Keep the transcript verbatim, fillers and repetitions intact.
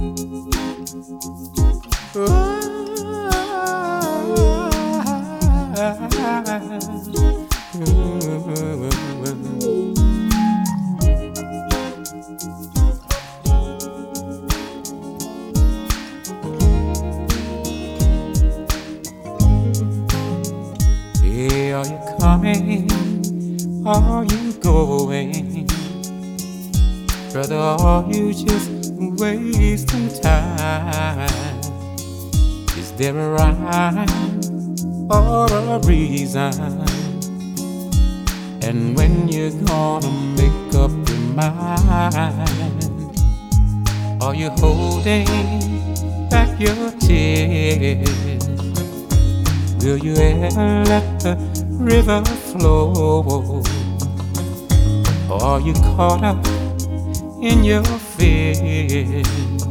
Hey, are you coming? Are you going? Brother, are you just wasting time? Is there a rhyme or a reason? And when you're gonna make up your mind? Are you holding back your tears? Will you ever let the river flow? Or are you caught up in your fears?